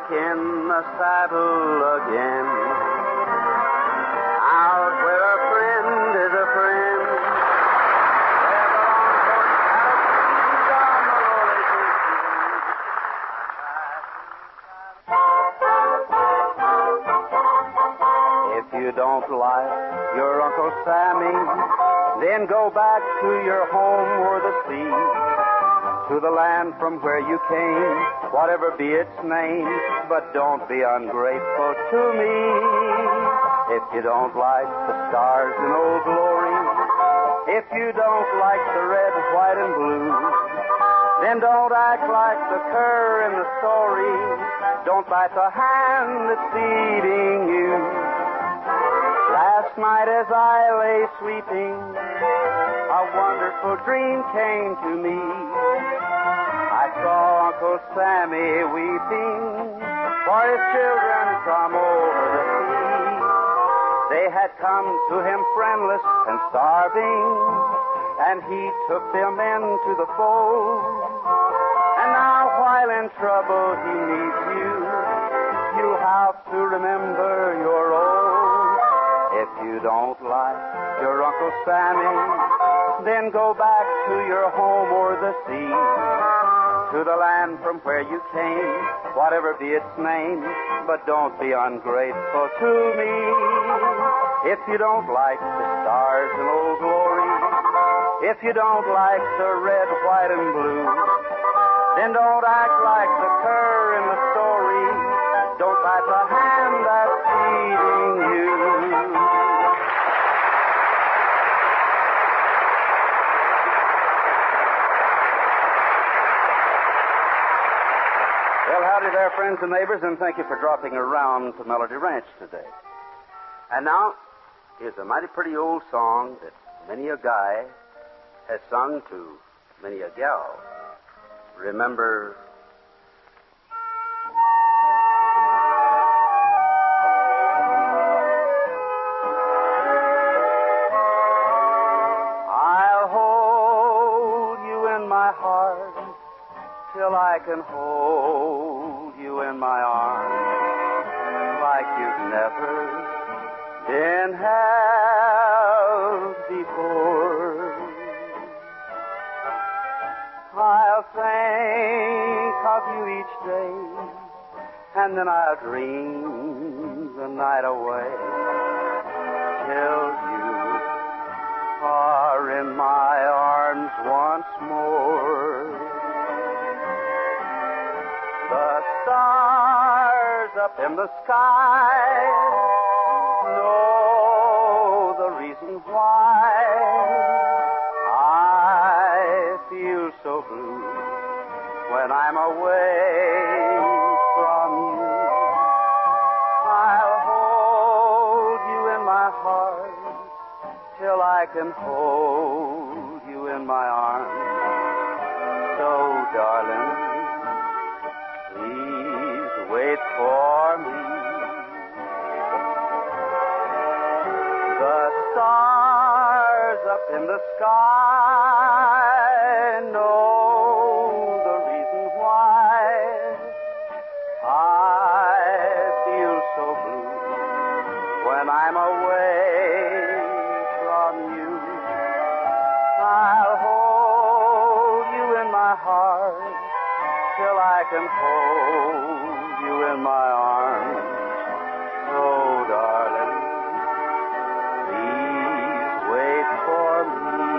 back in the saddle again. Out where a friend is a friend. Where the longhorn cattle down the rolling hills. If you don't like your Uncle Sammy, then go back to your home or the sea, to the land from where you came, whatever be its name, but don't be ungrateful to me. If you don't like the stars in Old Glory, if you don't like the red, white, and blue, then don't act like the cur in the story. Don't bite the hand that's feeding you. Last night as I lay sleeping, a wonderful dream came to me. I saw Uncle Sammy weeping for his children from over the sea. They had come to him friendless and starving, and he took them into the fold. And now while in trouble he needs you, you have to remember your old. If you don't like your Uncle Sammy, then go back to your home or the sea, to the land from where you came, whatever be its name, but don't be ungrateful to me. If you don't like the stars in Old Glory, if you don't like the red, white, and blue, then don't act like the cur in the story. Don't bite the hand that's feeding you. Well, howdy there, friends and neighbors, and thank you for dropping around to Melody Ranch today. And now, here's a mighty pretty old song that many a guy has sung to many a gal. Remember... I'll hold you in my heart till I can hold you in my arms like you've never been held before. I'll think of you each day, and then I'll dream the night away till you are in my arms once more. The stars up in the sky know the reason why I feel so blue when I'm away from you. I'll hold you in my heart till I can hold you in my arms. So, darling, please wait for me. The stars up in the sky know the reason why I feel so blue when I'm away from you. I'll hold you in my heart till I can hold you in my arms. So, darling, please wait for me.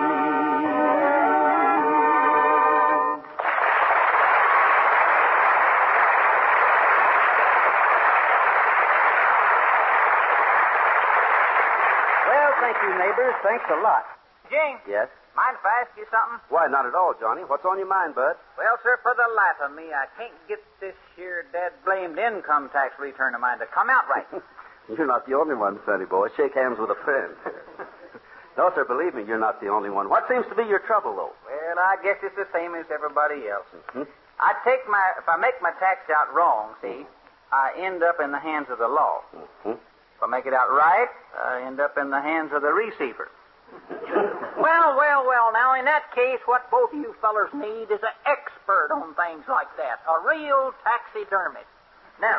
Well, thank you, neighbors. Thanks a lot. James. Yes? Mind if I ask you something? Why, not at all, Johnny. What's on your mind, Bud? Well, sir, for the life of me, I can't get this here dead-blamed income tax return of mine to come out right. You're not the only one, Sonny boy. Shake hands with a friend. No, sir, believe me, you're not the only one. What seems to be your trouble, though? Well, I guess it's the same as everybody else. Mm-hmm. If I make my tax out wrong, see, I end up in the hands of the law. Mm-hmm. If I make it out right, I end up in the hands of the receiver. Well, now, in that case, what both of you fellers need is an expert on things like that, a real taxidermist. Now,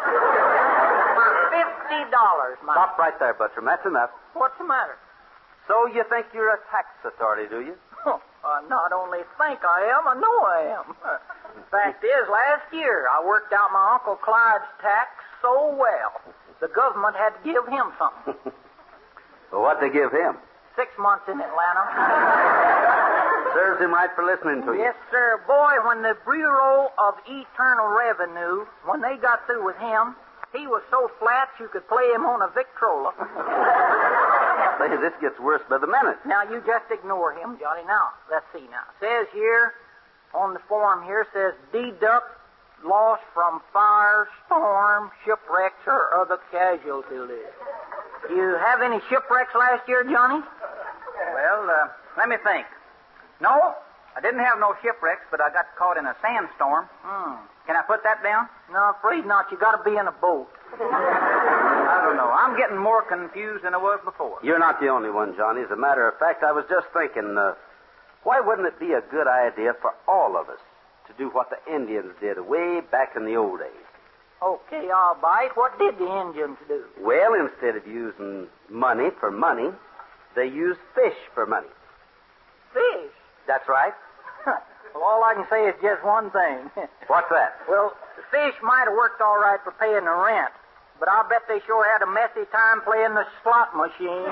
for $50, Mike. Stop right there, Buttram. That's enough. What's the matter? So you think you're a tax authority, do you? I not only think I am, I know I am. Fact is, last year I worked out my Uncle Clyde's tax so well, the government had to give him something. Well, what'd they give him? 6 months in Atlanta. Serves him right for listening to you. Yes, sir. Boy, when the Bureau of Internal Revenue, when they got through with him, he was so flat you could play him on a Victrola. Say, this gets worse by the minute. Now, you just ignore him, Johnny. Now, let's see now. Says here, on the form here, says deduct loss from fire, storm, shipwrecks, or other casualty list. Do you have any shipwrecks last year, Johnny? Well, let me think. No, I didn't have no shipwrecks, but I got caught in a sandstorm. Can I put that down? No, afraid not. You got to be in a boat. I don't know. I'm getting more confused than I was before. You're not the only one, Johnny. As a matter of fact, I was just thinking, why wouldn't it be a good idea for all of us to do what the Indians did way back in the old days? Okay, all right. What did the Indians do? Well, instead of using money for money, they used fish for money. Fish? That's right. Well, all I can say is just one thing. What's that? Well, the fish might have worked all right for paying the rent, but I'll bet they sure had a messy time playing the slot machine.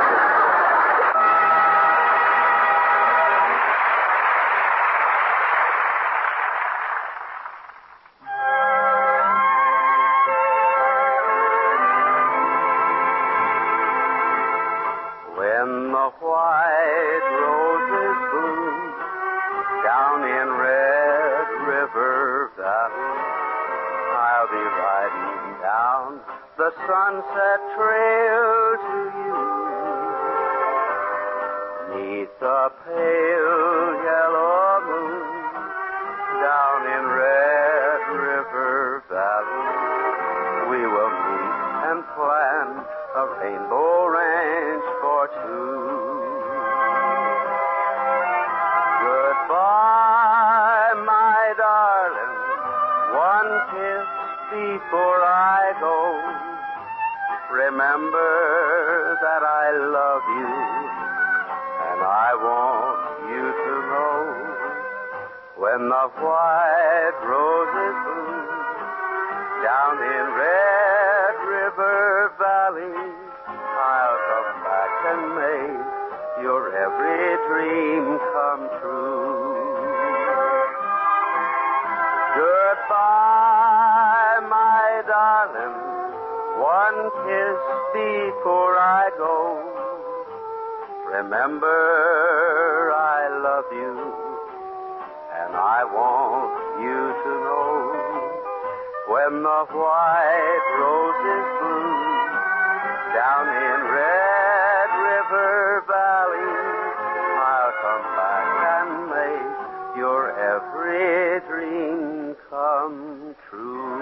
When the white roses bloom down in Red River Valley, I'll be riding down the Sunset Trail to you. 'Neath the pale yellow moon down in Red River Valley, we will meet and plan a rainbow ranch for two. Goodbye, my darling, one kiss before I go. Remember that I love you, and I want you to know. When the white roses bloom down in Red River Valley, I'll come back and make your every dream come true. Goodbye, my darling, one kiss before I go. Remember, I love you, and I want you to know. When the white roses bloom down in Red River Valley, I'll come back and make your every dream come true.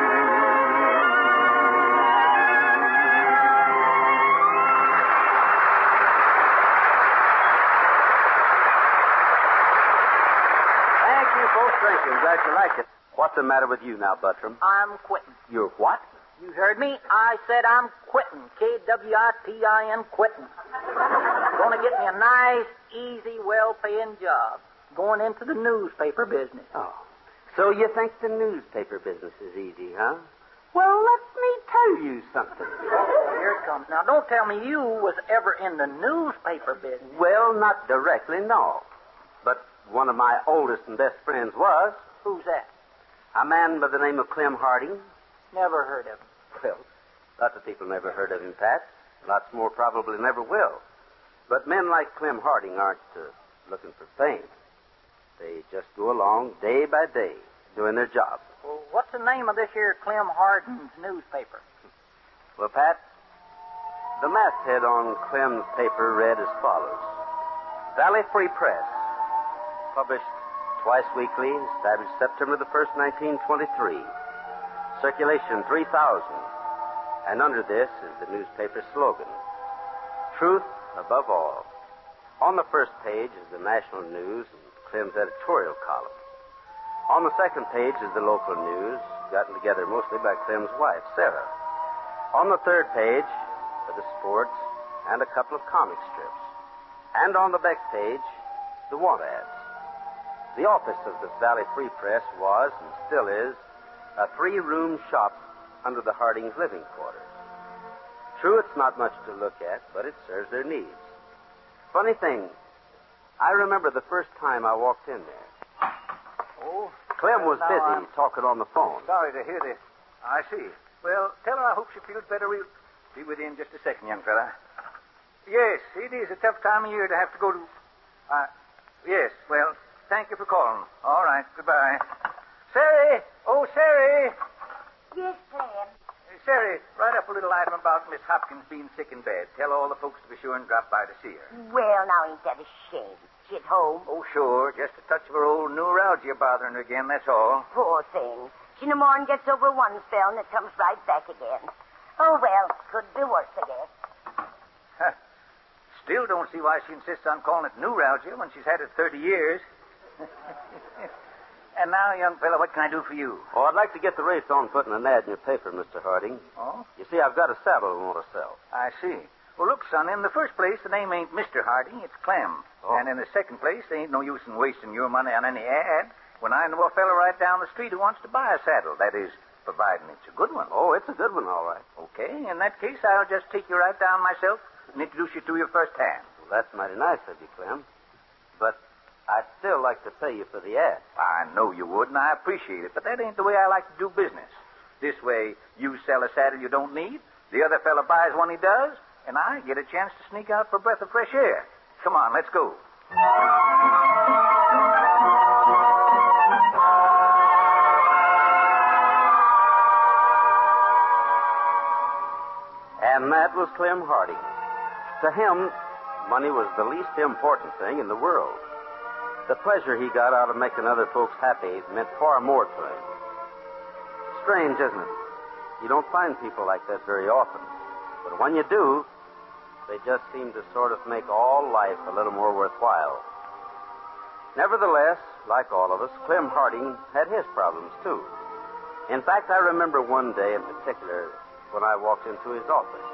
Thank you, folks. Thank you. I'm glad you liked it. What's the matter with you now, Buttram? I'm quitting. You're what? You heard me? I said I'm quitting. Kwittin, quitting. Gonna get me a nice, easy, well-paying job. Going into the newspaper business. Oh. So you think the newspaper business is easy, huh? Well, let me tell you something. Here it comes. Now, don't tell me you was ever in the newspaper business. Well, not directly, no. But one of my oldest and best friends was Who's that? a man by the name of Clem Harding. Never heard of him. Well, lots of people never heard of him, Pat. Lots more probably never will. But men like Clem Harding aren't looking for fame. They just go along day by day doing their job. Well, what's the name of this here Clem Harding's newspaper? Well, Pat, the masthead on Clem's paper read as follows. Valley Free Press, published twice weekly, established September the 1st, 1923. Circulation 3,000. And under this is the newspaper slogan, Truth Above All. On the first page is the national news and Clem's editorial column. On the second page is the local news, gotten together mostly by Clem's wife, Sarah. On the third page are the sports and a couple of comic strips. And on the back page, the want ads. The office of the Valley Free Press was, and still is, a 3-room shop under the Hardings' living quarters. True, it's not much to look at, but it serves their needs. Funny thing, I remember the first time I walked in there. Oh, Clem was busy talking on the phone. Sorry to hear this. I see. Well, tell her I hope she feels better. We'll be with you in just a second, young fella. Yes, it is a tough time of year to have to go to... yes, well, thank you for calling. All right, goodbye. Sari! Oh, Sari! Yes, Clem. Sari, write up a little item about Miss Hopkins being sick in bed. Tell all the folks to be sure and drop by to see her. Well, now, ain't that a shame? She at home? Oh, sure. Just a touch of her old neuralgia bothering her again, that's all. Poor thing. She in the morning gets over one spell and it comes right back again. Oh, well, could be worse, I guess. Still don't see why she insists on calling it neuralgia when she's had it 30 years. And now, young fella, what can I do for you? Oh, I'd like to get the race on putting an ad in your paper, Mr. Harding. Oh? You see, I've got a saddle I want to sell. I see. Well, look, son, in the first place, the name ain't Mr. Harding, it's Clem. Oh. And in the second place, there ain't no use in wasting your money on any ad when I know a fella right down the street who wants to buy a saddle. That is, providing it's a good one. Oh, it's a good one, all right. Okay, in that case, I'll just take you right down myself and introduce you to you firsthand. Well, that's mighty nice of you, Clem. But I'd still like to pay you for the ad. I know you would, and I appreciate it, but that ain't the way I like to do business. This way, you sell a saddle you don't need, the other fella buys one he does, and I get a chance to sneak out for a breath of fresh air. Come on, let's go. And that was Clem Harding. To him, money was the least important thing in the world. The pleasure he got out of making other folks happy meant far more to him. Strange, isn't it? You don't find people like that very often. But when you do, they just seem to sort of make all life a little more worthwhile. Nevertheless, like all of us, Clem Harding had his problems, too. In fact, I remember one day in particular when I walked into his office.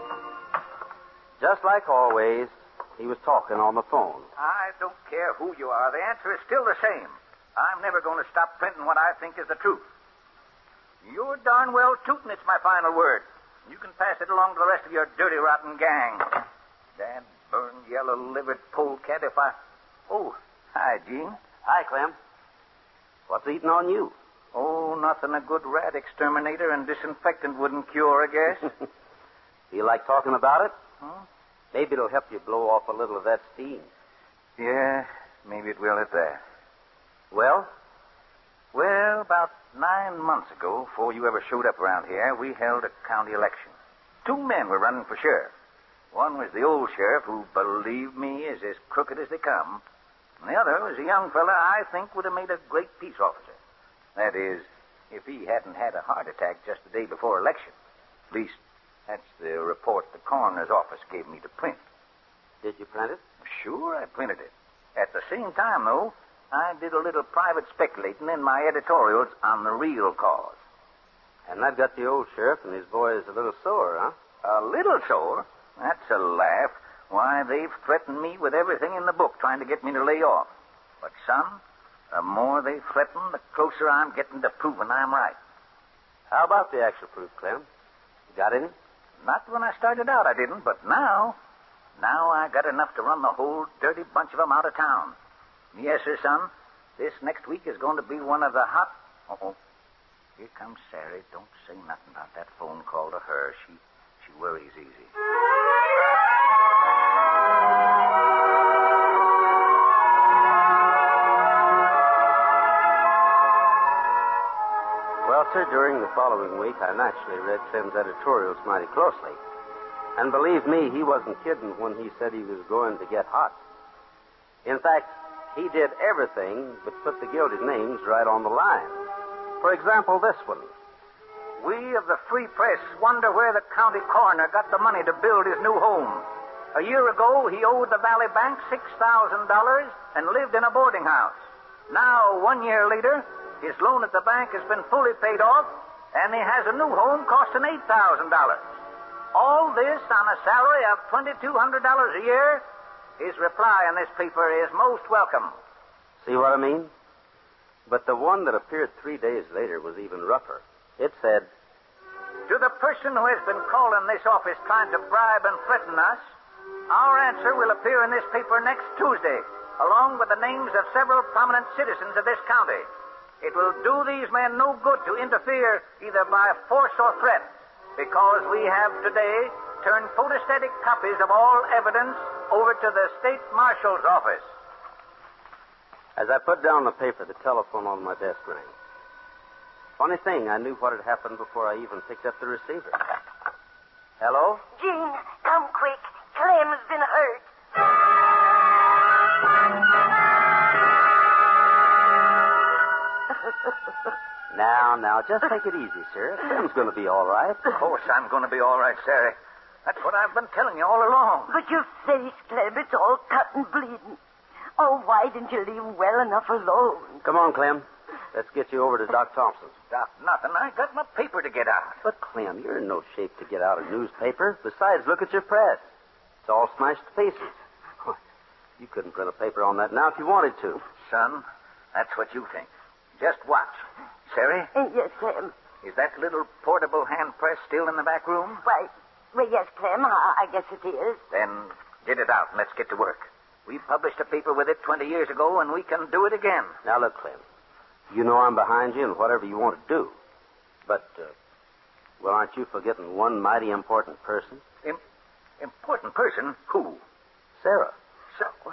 Just like always, he was talking on the phone. I don't care who you are. The answer is still the same. I'm never going to stop printing what I think is the truth. You're darn well tootin', it's my final word. You can pass it along to the rest of your dirty, rotten gang. Damn burned, yellow-livered polecat if I... Oh, hi, Gene. Hi, Clem. What's eating on you? Oh, nothing a good rat exterminator and disinfectant wouldn't cure, I guess. You like talking about it? Huh? Maybe it'll help you blow off a little of that steam. Yeah, maybe it will at that. Well? Well, about 9 months ago, before you ever showed up around here, we held a county election. 2 men were running for sheriff. One was the old sheriff, who, believe me, is as crooked as they come. And the other was a young fella I think would have made a great peace officer. That is, if he hadn't had a heart attack just the day before election. At least, that's the report the coroner's office gave me to print. Did you print it? Sure, I printed it. At the same time, though, I did a little private speculating in my editorials on the real cause. And that got the old sheriff and his boys a little sore, huh? A little sore? That's a laugh. Why, they've threatened me with everything in the book trying to get me to lay off. But, son, the more they threaten, the closer I'm getting to proving I'm right. How about the actual proof, Clem? You got any? Not when I started out, I didn't, but now I got enough to run the whole dirty bunch of them out of town. Yes, sir, son. This next week is going to be one of the hot... Uh-oh. Here comes Sari. Don't say nothing about that phone call to her. She worries easy. Well, sir, during the following week, I naturally read Clem's editorials mighty closely. And believe me, he wasn't kidding when he said he was going to get hot. In fact, he did everything but put the gilded names right on the line. For example, this one. We of the Free Press wonder where the county coroner got the money to build his new home. A year ago, he owed the Valley Bank $6,000 and lived in a boarding house. Now, 1 year later, his loan at the bank has been fully paid off, and he has a new home costing $8,000. All this on a salary of $2,200 a year. His reply in this paper is most welcome. See what I mean? But the one that appeared 3 days later was even rougher. It said, To the person who has been calling this office trying to bribe and threaten us, our answer will appear in this paper next Tuesday, along with the names of several prominent citizens of this county. It will do these men no good to interfere either by force or threat, because we have today turned photostatic copies of all evidence over to the state marshal's office. As I put down the paper, the telephone on my desk rang. Funny thing, I knew what had happened before I even picked up the receiver. Hello? Gene, come quick. Clem's been hurt. Now, just take it easy, sir. Clem's going to be all right. Of course I'm going to be all right, Sarah. That's what I've been telling you all along. But your face, Clem, it's all cut and bleeding. Oh, why didn't you leave him well enough alone? Come on, Clem. Let's get you over to Doc Thompson's. Doc, nothing. I got my paper to get out. But, Clem, you're in no shape to get out a newspaper. Besides, look at your press. It's all smashed to pieces. You couldn't print a paper on that now if you wanted to. Son, that's what you think. Just watch. Sarah? Yes, Clem. Is that little portable hand press still in the back room? Why, well, yes, Clem, I guess it is. Then get it out and let's get to work. We published a paper with it 20 years ago, and we can do it again. Now, look, Clem. You know I'm behind you in whatever you want to do. But, well, aren't you forgetting one mighty important person? Important person? Who? Sarah. So,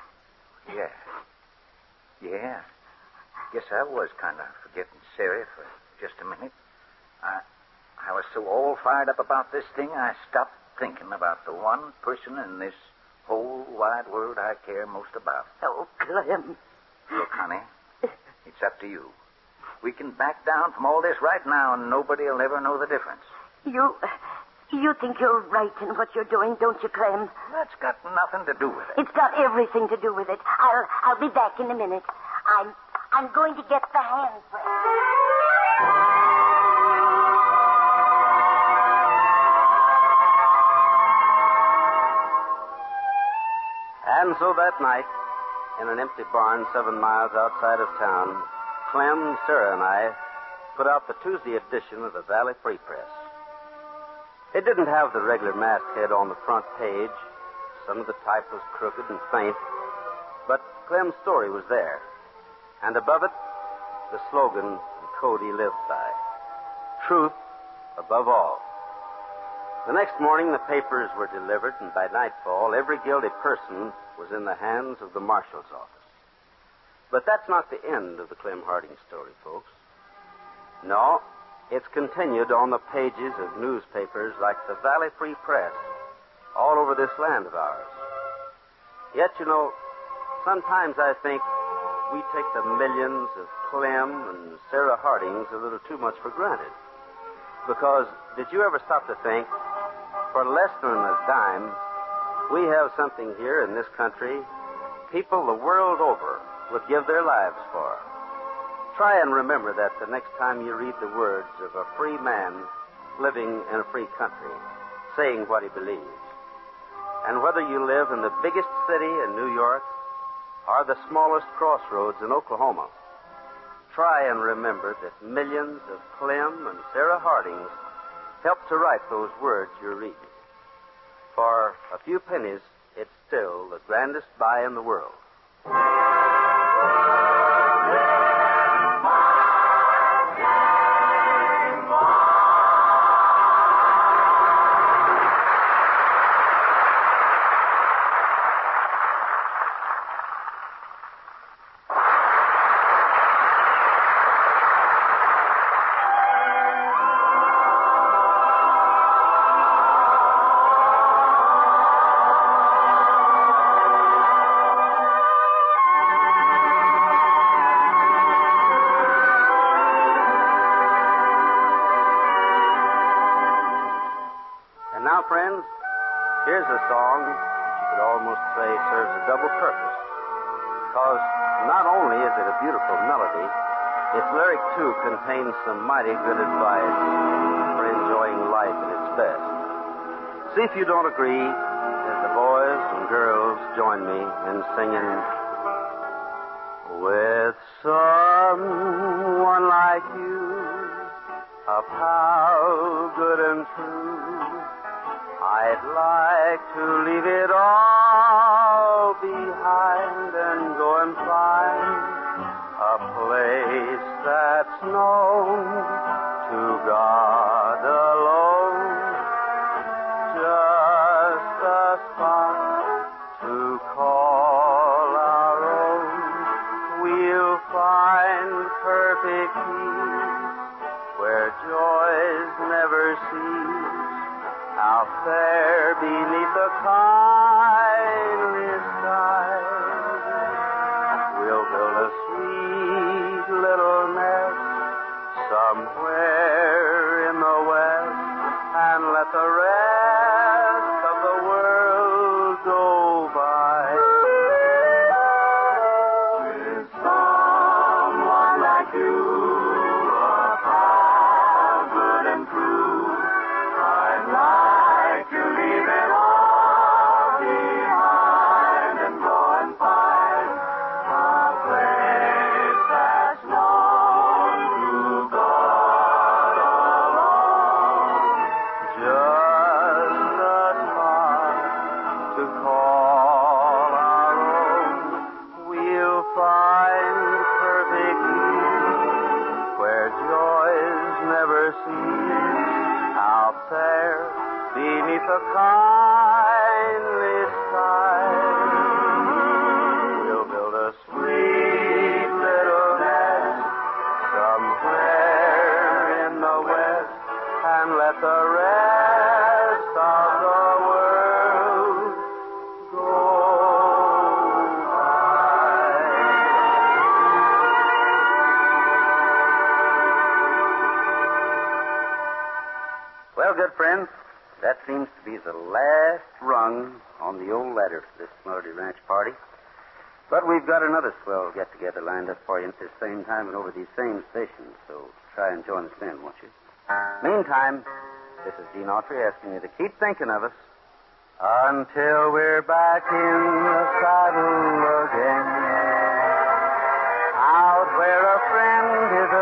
yeah. Guess I was kind of forgetting Sarah for just a minute. I was so all fired up about this thing, I stopped thinking about the one person in this whole wide world I care most about. Oh, Clem. Look, honey, it's up to you. We can back down from all this right now, and nobody will ever know the difference. You think you're right in what you're doing, don't you, Clem? That's got nothing to do with it. It's got everything to do with it. I'll be back in a minute. I'm going to get the hand press. And so that night, in an empty barn 7 miles outside of town, Clem, Sarah, and I put out the Tuesday edition of the Valley Free Press. It didn't have the regular masthead on the front page. Some of the type was crooked and faint. But Clem's story was there. And above it, the slogan Cody lived by. Truth above all. The next morning, the papers were delivered, and by nightfall, every guilty person was in the hands of the marshal's office. But that's not the end of the Clem Harding story, folks. No, it's continued on the pages of newspapers like the Valley Free Press all over this land of ours. Yet, you know, sometimes I think we take the millions of Clem and Sarah Hardings a little too much for granted. Because, did you ever stop to think, for less than a dime, we have something here in this country people the world over would give their lives for. Try and remember that the next time you read the words of a free man living in a free country, saying what he believes. And whether you live in the biggest city in New York or the smallest crossroads in Oklahoma, try and remember that millions of Clem and Sarah Hardings helped to write those words you're reading. For a few pennies, it's still the grandest buy in the world. Now, friends, here's a song that you could almost say serves a double purpose. Because not only is it a beautiful melody, Its lyric, too, contains some mighty good advice for enjoying life at its best. See if you don't agree as the boys and girls join me in singing, with someone like you, a pal good and true, I'd like to leave it all behind and go and find a place that's known to God alone. Just a spot to call our own. We'll find perfect peace where joys never cease. Out there beneath the kindly sky, we'll build a sweet little nest somewhere in the west and let the rest of the world go by. With someone like you, a pal good and true, I'd like to leave it all behind and go and find a place that's known to God alone. Just a spot to call our own. We'll find perfect peace where joys never cease. Out there beneath the kindly sky, we'll build a sweet little nest somewhere in the west and let the rest of the world go by. Well, good friends, that seems to be the last rung on the old ladder for this Melody Ranch party. But we've got another swell get-together lined up for you at this same time and over these same stations, so try and join us then, won't you? Meantime, this is Gene Autry asking you to keep thinking of us until we're back in the saddle again. Out where a friend is